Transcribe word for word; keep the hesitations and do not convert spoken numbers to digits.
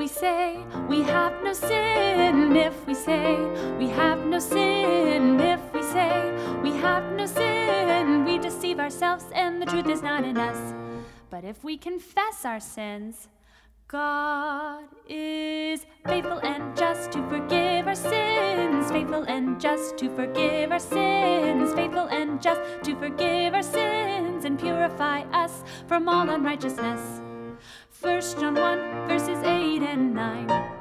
we say we have no sin, if we say we have no sin, if we say we have no sin, we deceive ourselves and the truth is not in us. But if we confess our sins, God is faithful and just to forgive our sins, faithful and just to forgive our sins, faithful and just to forgive our sins and purify us from all unrighteousness. First John one, verses eight and nine.